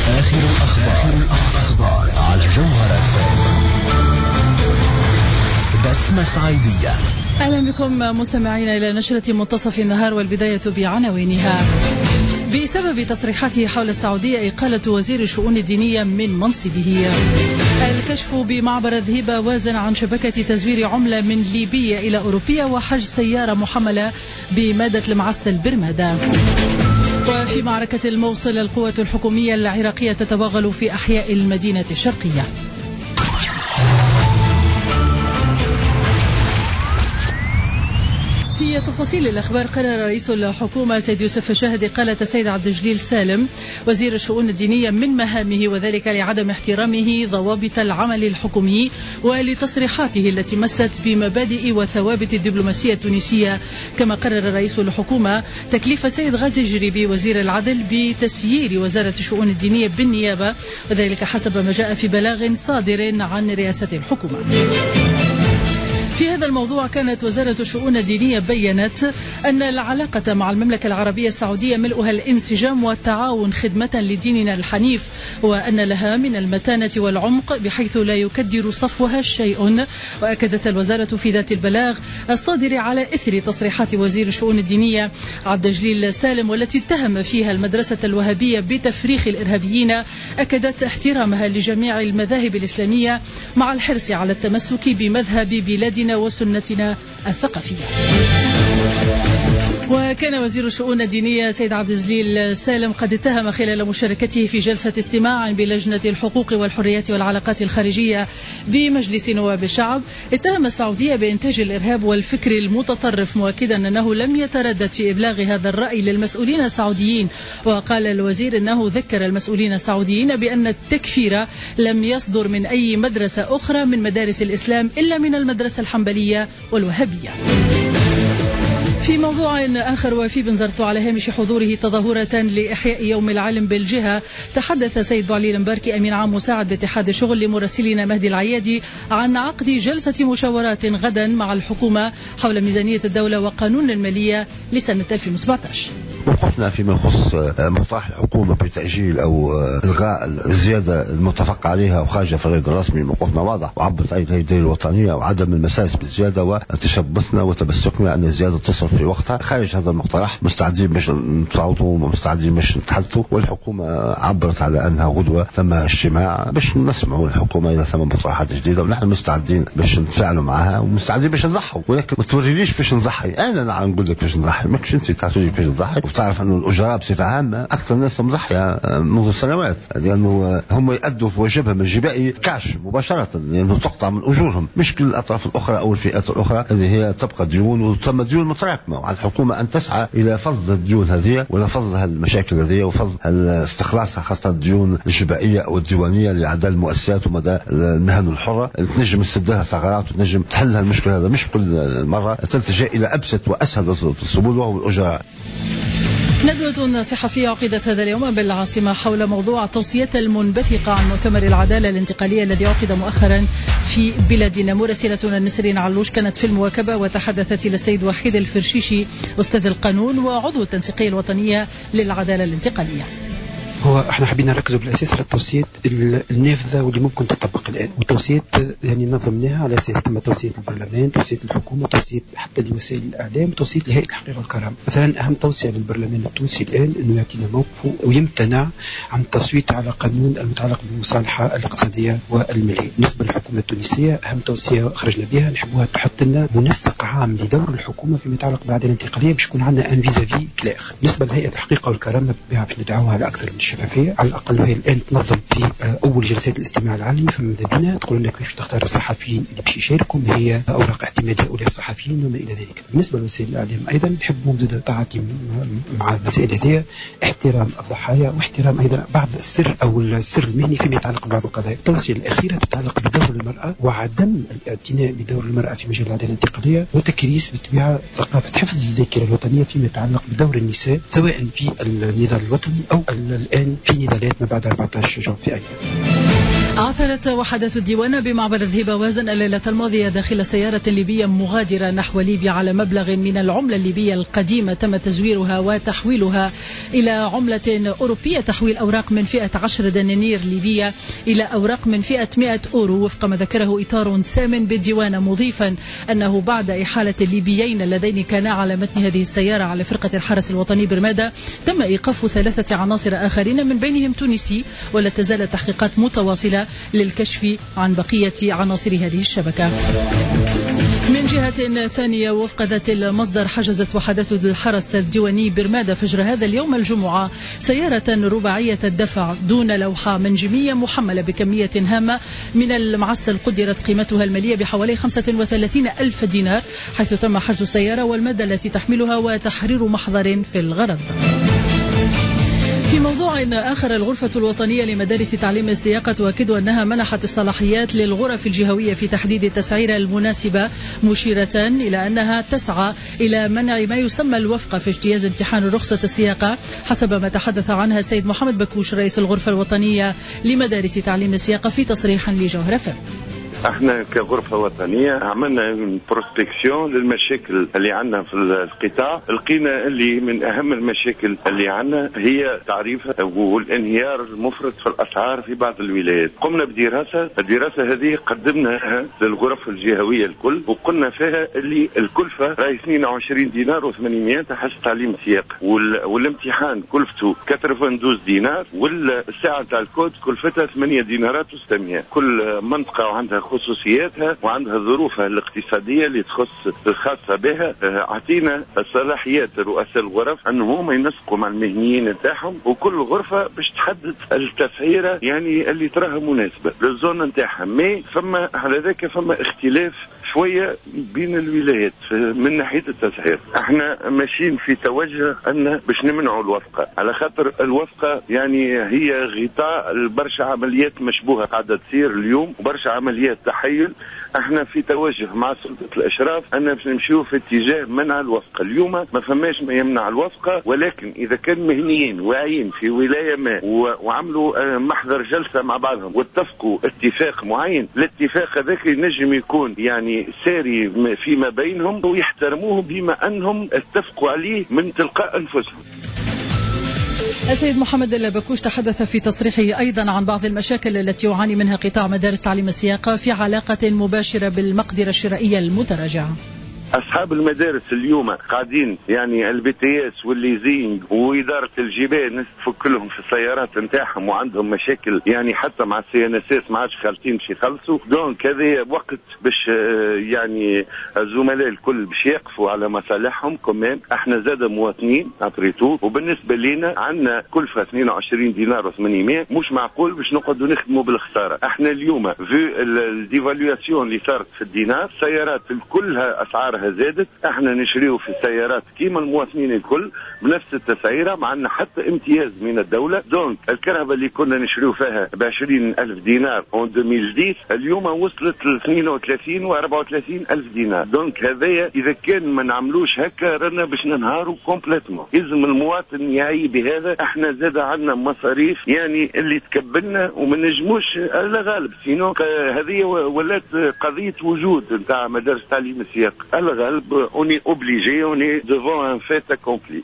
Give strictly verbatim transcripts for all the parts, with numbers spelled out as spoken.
آخر الأخبار على الجوهرة بسمة صعيدية. أهلا بكم مستمعين إلى نشرة منتصف النهار، والبداية بعناوينها. بسبب تصريحاته حول السعودية إقالة وزير الشؤون الدينية من منصبه. الكشف بمعبر الذهيبة وازن عن شبكة تزوير عملة من ليبية إلى أوروبية، وحجز سيارة محملة بمادة المعسل برمادة. وفي معركة الموصل القوة الحكومية العراقية تتوغل في أحياء المدينة الشرقية. في تفاصيل الأخبار، قرر رئيس الحكومة سيد يوسف شاهد إقالة السيد عبد الجليل سالم وزير الشؤون الدينية من مهامه، وذلك لعدم احترامه ضوابط العمل الحكومي ولتصريحاته التي مست بمبادئ وثوابت الدبلوماسية التونسية. كما قرر رئيس الحكومة تكليف السيد غادي الجريبي وزير العدل بتسيير وزارة الشؤون الدينية بالنيابة، وذلك حسب ما جاء في بلاغ صادر عن رئاسة الحكومة. في هذا الموضوع، كانت وزارة الشؤون الدينية بيّنت أن العلاقة مع المملكة العربية السعودية ملؤها الانسجام والتعاون خدمة لديننا الحنيف، وأن لها من المتانة والعمق بحيث لا يكدر صفوها شيء. وأكدت الوزارة في ذات البلاغ الصادر على إثر تصريحات وزير الشؤون الدينية عبد الجليل سالم، والتي اتهم فيها المدرسة الوهابية بتفريخ الإرهابيين، أكدت احترامها لجميع المذاهب الإسلامية مع الحرص على التمسك بمذهب بلادنا وسنتنا الثقافية. وكان وزير الشؤون الدينية سيد عبد الجليل سالم قد اتهم خلال مشاركته في جلسة استماع بلجنة الحقوق والحريات والعلاقات الخارجية بمجلس نواب الشعب، اتهم السعودية بإنتاج الإرهاب والفكر المتطرف، مؤكدا أنه لم يتردد في إبلاغ هذا الرأي للمسؤولين السعوديين. وقال الوزير أنه ذكر المسؤولين السعوديين بأن التكفير لم يصدر من أي مدرسة أخرى من مدارس الإسلام إلا من المدرسة الحنبلية والوهابية. في موضوع آخر، وفي بنزرت على هامش حضوره تظاهرة لإحياء يوم العالم بالجهة، تحدث سيد بوعلي المباركي أمين عام مساعد باتحاد الشغل لمراسلنا مهدي العيادي عن عقد جلسة مشاورات غدا مع الحكومة حول ميزانية الدولة وقانون المالية لسنة ألفين وسبعة عشر. وقفنا فيما يخص مقترح الحكومة بتأجيل أو إلغاء الزيادة المتفق عليها وخارج الفريق الرسمي. موقفنا واضح وعبرت أيضا الدولة الوطنية وعدم المساس بالزيادة، وتشبثنا وتمسكنا أن الزيادة تصل في وقتها. خارج هذا المقترح مستعدين باش نتفاوضوا ومستعدين باش نتحدثوا، والحكومة عبرت على أنها غدوة ثم اجتماع باش نسمعوا الحكومة إذا ثم مقترحات جديدة، ونحن مستعدين باش نتفاعلوا معها ومستعدين باش نضحوا. ولكن ما توريليش باش نضحي، أنا نعم نقول لك باش نضحي، ماكش أنت تعطيني باش نضحي. وتعرف أن الأجراء بصفة عامة أكثر الناس مضحية منذ سنوات، لأنه هم يأدوا في واجبهم الجبائي كاش مباشرة، لأنه تقطع من أجورهم. مش كل الأطراف الأخرى أو الفئات الأخرى هذه هي تبقى ديون وتم ديون متراكمة، وعلى الحكومة أن تسعى إلى فض الديون هذه ولا فض هالمشاكل هذه وفض استخلاصها، خاصة الديون الجبائية أو الديوانية لأعداد المؤسسات ومدى المهن الحرة، تنجم تسدها ثغرات وتنجم تحل المشكلة هذا. مش كل مرة تلتجأ إلى أبسط وأسهل السبل وهو الأجراء. ندوة صحفية عقدت هذا اليوم بالعاصمة حول موضوع التوصيات المنبثقة عن مؤتمر العدالة الانتقالية الذي عقد مؤخرا في بلادنا. مراسلتنا نسرين علوش كانت في المواكبة وتحدثت إلى السيد وحيد الفرشيشي أستاذ القانون وعضو التنسيقية الوطنية للعدالة الانتقالية. هو احنا حبينا نركزوا بالاساس على التوصيات النافذه واللي ممكن تطبق الان، والتوصيات يعني نظمناها على اساس تم توصيه البرلمان، توصيه الحكومه، توصيه حتى لوسائل الاعلام، توصيه لهيئه الحقيقه والكرامه. مثلا اهم توصيه للبرلمان التونسي الان انه يعطينا موقفه ويمتنع عن التصويت على قانون المتعلق بالمصالحه الاقتصاديه والماليه. بالنسبه للحكومه التونسيه اهم توصيه خرجنا بها نحبوها تحط لنا منسق عام لدور الحكومه فيما يتعلق بالعداله الانتقاليه باش يكون عندنا ان فيزافي كلاير. بالنسبه لهيئه الحقيقه والكرامه بالطبيعه باش ندعوها على اكثر من الشفافية، على الأقل وهي الآن تنظم في أول جلسات الاستماع العلني، فماذا بنا تقول لنا كيف تختار الصحفيين اللي باش يشاركوا، ما هي أوراق اعتمادية أولى الصحفيين وما إلى ذلك. بالنسبة لوسائل الإعلام أيضا نحبوا مزيد تعاطي مع المسائل هذه، احترام الضحايا واحترام أيضا بعض السر أو السر المهني فيما يتعلق ببعض القضايا. التوصية الأخيرة تتعلق بدور المرأة وعدم الاعتناء بدور المرأة في مجال العدالة الانتقالية، وتكريس بالطبيعة ثقافة حفظ الذاكرة الوطنية فيما يتعلق بدور النساء سواء في النضال الوطني أو الآن في نضالات ما بعد أربعة عشر جانفي أيضا. عثرت وحدات الديوان بمعبر الذهيبة وازن الليلة الماضية داخل سيارة ليبية مغادرة نحو ليبيا على مبلغ من العملة الليبية القديمة تم تزويرها وتحويلها إلى عملة أوروبية، تحويل أوراق من فئة عشر دنانير ليبية إلى أوراق من فئة مئة أورو وفق ما ذكره إطار سام بالديوان، مضيفا أنه بعد إحالة الليبيين اللذين كانا على متن هذه السيارة على فرقة الحرس الوطني برمادة تم إيقاف ثلاثة عناصر آخرين من بينهم تونسي، ولا تزال التحقيقات متواصلة للكشف عن بقية عناصر هذه الشبكة. من جهة ثانية وفق ذات المصدر حجزت وحدات الحرس الديواني برمادة فجر هذا اليوم الجمعة سيارة رباعية الدفع دون لوحة منجمية محملة بكمية هامة من المعسل قدرت قيمتها المالية بحوالي خمسة وثلاثين ألف دينار، حيث تم حجز السيارة والمادة التي تحملها وتحرير محضر في الغرض. في موضوع آخر، الغرفة الوطنية لمدارس تعليم السياقة تؤكد أنها منحت الصلاحيات للغرف الجهوية في تحديد التسعيرة المناسبة، مشيرة إلى أنها تسعى إلى منع ما يسمى الوفقة في اجتياز امتحان رخصة السياقة، حسب ما تحدث عنها السيد محمد بكوش رئيس الغرفة الوطنية لمدارس تعليم السياقة في تصريح لجوهرة فم. احنا كغرفة وطنية عملنا بروسبكسيون للمشاكل اللي عندنا في القطاع، لقينا اللي من اهم المشاكل اللي عندنا هي تعريف والانهيار المفرط في الاسعار في بعض الولايات. قمنا بدراسة، الدراسة هذه قدمناها للغرف الجهوية الكل، وقلنا فيها اللي الكلفة راهي اثنين وعشرين دينار وثمانمائة حسب تعليم السياقة، والامتحان كلفته اثنين وثمانين دينار، والساعة تاع الكود كلفتها ثمانية دينارات وستمائة. كل منطقة وعندها خصوصياتها وعندها ظروفها الاقتصادية اللي تخص الخاصة بها. اعطينا الصلاحيات رؤساء الغرف انهم ينسقوا مع المهنيين نتاعهم، وكل غرفة باش تحدد التسعيرة يعني اللي تراها مناسبة للزون نتاعها. مي فما على ذاك فما اختلاف شوية بين الولايات من ناحية التسعير. احنا ماشيين في توجه ان باش نمنعوا الوفقة، على خاطر الوفقة يعني هي غطاء لبرشا عمليات مشبوهة قاعدة تصير اليوم وبرشا عمليات تحيل. احنا في توجه مع سلطة الاشراف ان باش نمشيو في اتجاه منع الوفقة. اليوم ما فماش ما يمنع الوفقة، ولكن اذا كان مهنيين واعيين في ولاية ما وعملوا محضر جلسة مع بعضهم واتفقوا اتفاق معين، الاتفاق هذاك ينجم يكون يعني ساري فيما بينهم ويحترموه بما انهم اتفقوا عليه من تلقاء انفسهم. السيد محمد البكوش تحدث في تصريحه أيضا عن بعض المشاكل التي يعاني منها قطاع مدارس تعليم السياقة في علاقة مباشرة بالمقدرة الشرائية المتراجعة. اصحاب المدارس اليوم قاعدين يعني البي تي اس والليزينج واداره الجبال نفك لهم في السيارات نتاعهم، وعندهم مشاكل يعني حتى مع السي ان اس اس ما عادش خالطين باش يخلصوا. دونك هذا وقت باش يعني الزملاء الكل باش يقفوا على مصالحهم كمان. احنا زاد مواطنين ابريتو، وبالنسبه لنا عندنا كلفه اثنين وعشرين دينار وثمانمائة، مش معقول باش نقعدوا نخدموا بالخساره. احنا اليوم في الديفالواسيون اللي صارت في الدينار، السيارات كلها اسعارها زادت. احنا نشريو في السيارات كيما المواطنين الكل بنفس التسعيره، مع ان حتى امتياز من الدوله. دونك الكرهبه اللي كنا نشريو فيها ب عشرين ألف دينار في ألفين وعشرة اليوم وصلت ل اثنين وثلاثين و أربعة وثلاثين ألف دينار. دونك هذايا اذا كان ما نعملوش هكا رانا باش ننهاروا كومبليتمون. لازم المواطن يعي بهذا. احنا زاد عندنا مصاريف يعني اللي تكبلنا وما نجموش الا غالب، سينو هذه ولات قضيه وجود نتاع مدارس تعليم السياقه. الغالب اوني اوبليجي اوني ديفون ان فيت اكومبلي.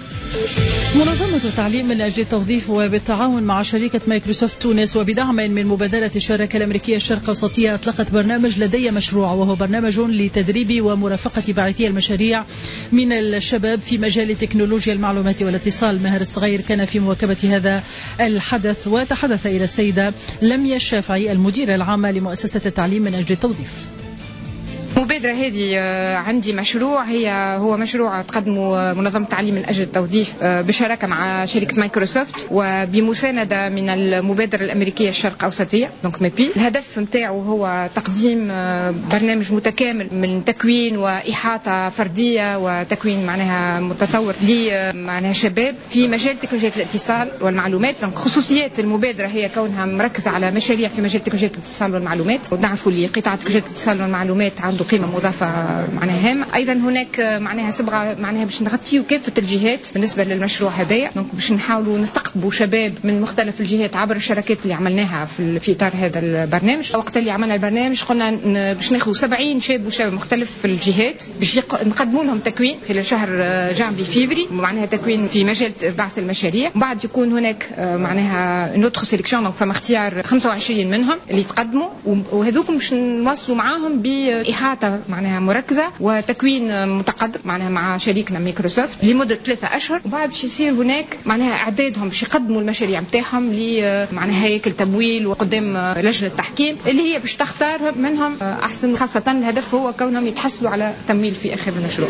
منظمة التعليم من أجل التوظيف وبالتعاون مع شركة مايكروسوفت تونس وبدعم من مبادرة الشراكة الأمريكية الشرق أوسطية أطلقت برنامج لدي مشروع، وهو برنامج لتدريب ومرافقة باعثي المشاريع من الشباب في مجال تكنولوجيا المعلومات والاتصال. ماهر الصغير كان في مواكبة هذا الحدث وتحدث إلى السيدة لميا الشافعي المديرة العامة لمؤسسة التعليم من أجل التوظيف. المبادرة هذه عندي مشروع، هي هو مشروع تقدمه منظمة التعليم من أجل التوظيف بشراكة مع شركة مايكروسوفت وبمساندة من المبادرة الأمريكية الشرق أوسطية دونك ميبي. الهدف متاعه هو تقديم برنامج متكامل من تكوين وإحاطة فردية وتكوين معناها متطور لمعناها شباب في مجال تكنولوجيا الاتصال والمعلومات. دونك خصوصيات المبادرة هي كونها مركزة على مشاريع في مجال تكنولوجيا الاتصال والمعلومات، ونعرفوا اللي قطاع تكنولوجيا الاتصال والمعلومات عنده قيمة مضافة معناها هامة. أيضا هناك معناها صبغة معناها باش نغطيو كافة الجهات بالنسبة للمشروع هذايا، دونك باش نحاولوا نستقطبوا شباب من مختلف الجهات عبر الشراكات اللي عملناها في في إطار هذا البرنامج. وقت اللي عملنا البرنامج قلنا باش ناخذوا سبعين شاب وشاب مختلف في الجهات باش نقدموا لهم تكوين خلال شهر جانفي فيفري، معناها تكوين في مجال بعث المشاريع. بعد يكون هناك معناها نوتخ سيليكسيون، دونك فما اختيار خمسة وعشرين منهم اللي يتقدموا، وهذوكم باش نواصلوا معاهم بإحاطة معناها مركزة وتكوين متقدم معناها مع شريكنا مايكروسوفت لمدة ثلاثة أشهر. وبعد باش يصير هناك معناها إعدادهم باش يقدموا المشاريع نتاعهم ل معناها هيكل تمويل وقدام لجنة التحكيم اللي هي باش تختار منهم أحسن، خاصة الهدف هو كونهم يتحصلوا على تمويل في آخر المشروع.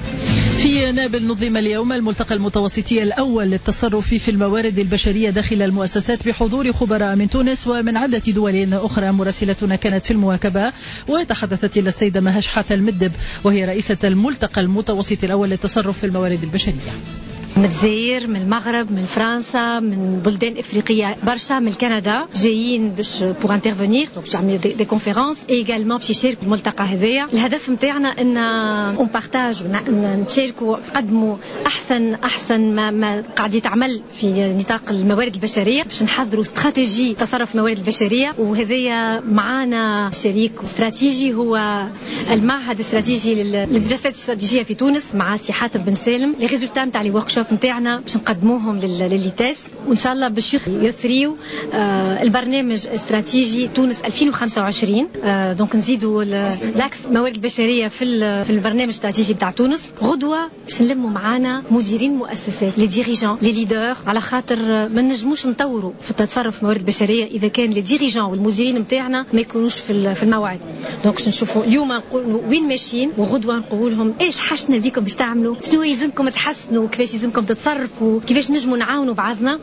في نابل نظم اليوم الملتقى المتوسطي الأول للتصرف في الموارد البشرية داخل المؤسسات بحضور خبراء من تونس ومن عدة دول أخرى. مراسلتنا كانت في المواكبة وتحدثت إلى السيدة مهاش حتى المدب وهي رئيسة الملتقى المتوسطي الأول للتصرف في الموارد البشرية. من الجزائر، من المغرب، من فرنسا، من بلدان افريقيه برشا، من كندا جايين باش بور انترفينير، باش يعملوا دي كونفيرونس ايغالمون باش يشاركوا في الملتقى هذايا. الهدف نتاعنا ان اون بارتاج نشاركوا نقدموا احسن احسن ما, ما قاعد يتعمل في نطاق الموارد البشريه باش نحضروا استراتيجي تصرف الموارد البشريه. وهذايا معانا شريك استراتيجي هو المعهد الاستراتيجي للدراسات الاستراتيجيه في تونس مع سي حاتم بن سالم. لي ريزولتا نتاع لي ورك شوب نتاعنا باش نقدموهم للليتاس وان شاء الله باش يثريوا آه البرنامج استراتيجي تونس ألفين وخمسة وعشرين. آه دونك نزيدوا لاكس موارد البشريه في في البرنامج الاستراتيجي بتاع تونس. غدوه باش نلموا معانا مديرين مؤسسات، لي ديريجون، لي ليدر، على خاطر ما نجموش نطوروا في التصرف موارد البشريه اذا كان لي ديريجون والمديرين نتاعنا ما يكونوش في في الموعد. دونك باش نشوفوا اليوم نقولوا وين ماشيين، وغدوه نقول لهم ايش حاجتنا بيكم باش تعملوا، شنو يلزمكم تحسنوا، كيفاش يلزمكم تتصرفوا، كيفاش نجموا نعاونوا بعضنا.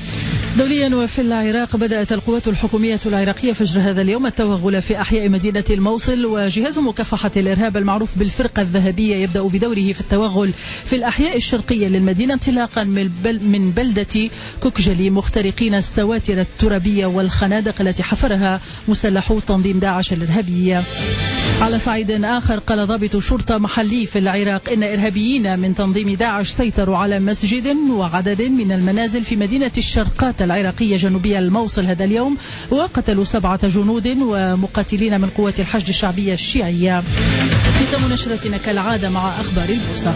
دوليا وفي العراق بدأت القوات الحكومية العراقية فجر هذا اليوم التوغل في أحياء مدينة الموصل، وجهاز مكافحة الإرهاب المعروف بالفرقة الذهبية يبدأ بدوره في التوغل في الأحياء الشرقية للمدينة انطلاقا من بلدة كوكجلي، مخترقين السواتر الترابية والخنادق التي حفرها مسلحو تنظيم داعش الإرهابية. على صعيد آخر قال ضابط شرطة محلي في العراق إن إرهابيين من تنظيم داعش سيطروا على مسجد وعدد من المنازل في مدينة الشرقات العراقية جنوبية الموصل هذا اليوم، وقتلوا سبعة جنود ومقاتلين من قوات الحشد الشعبية الشيعية. ختام نشرتنا كالعادة مع أخبار البورصة.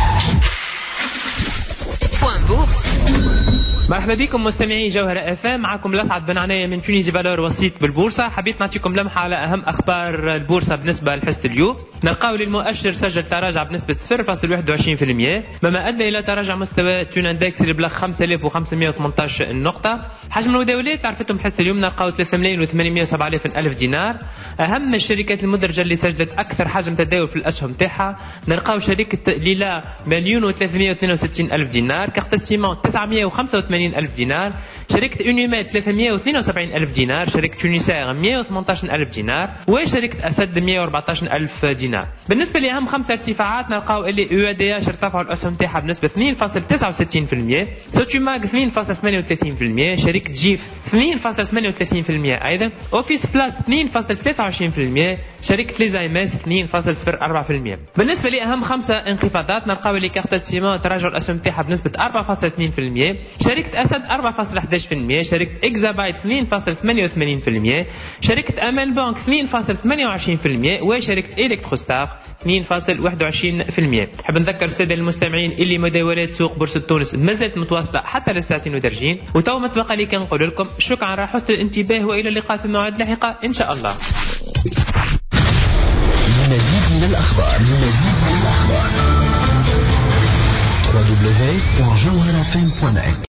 مرحبا بكم مستمعي جوهرة اف ام، معكم الاسعد بن عناية من تونيزي فالور وسيط بالبورصة. حبيت نعطيكم لمحة على اهم اخبار البورصة بالنسبة لحصة اليوم. نلقاو للمؤشر سجل تراجع بنسبة صفر فاصلة واحد وعشرين بالمئة مما ادى الى تراجع مستوى تون اندكس اللي بلغ خمسة آلاف وخمسمئة وثمانية عشر نقطة. حجم المداولات عرفتم حصة اليوم نلقاو ثلاثة ملايين وثمانمئة وسبعة آلاف ألف دينار. اهم الشركات المدرجة اللي سجلت اكثر حجم تداول في الاسهم تاعها نلقاو شركة ليلا مليون وثلاثمئة واثنين وستين ألف دينار، كارتاسيمون تسعمئة وخمسة وثمانين ألف دينار، شركة أونيمات ثلاثمئة واثنين وسبعين ألف دينار، شركة تونسير مئة وثمانية عشر ألف دينار، وشركة أسد مئة وأربعة عشر ألف دينار. بالنسبة لأهم خمسة ارتفاعات نلقاو اللي يو دي اش ارتفعوا الأسهم تاعها بنسبة اثنين فاصلة تسعة وستين بالمئة، سوتشيماغ اثنين فاصلة ثمانية وثلاثين بالمئة، شركة جيف اثنين فاصلة ثمانية وثلاثين بالمئة أيضا، أوفيس بلاس اثنين فاصلة ثلاثة وعشرين بالمئة، شركة ليزايماس اثنين فاصلة صفر أربعة بالمئة. بالنسبة لأهم خمسة انخفاضات نلقاو اللي كارتاسيمون تراجع الأسهم تاعها بنسبة أربعة فاصلة اثنين بالمئة، شركة أسد أربعة فاصلة أحد عشر بالمئة، شركة إكزابايت اثنين فاصلة ثمانية وثمانين بالمئة، شركة أمل بانك اثنين فاصلة ثمانية وعشرين بالمئة، وشركة إلكتروستار اثنين فاصلة واحد وعشرين بالمئة. حاب نذكر السادة المستمعين اللي مداولات سوق بورصة تونس مازالت متواصلة حتى للساعتين ودرجين، وتو ما تبقى لي كنقول لكم شكرا على حسن الانتباه وإلى اللقاء في موعد لاحقة إن شاء الله. لمزيد من الأخبار لمزيد من الأخبار دبليو دبليو دبليو دوت جوهرة إف إم دوت نت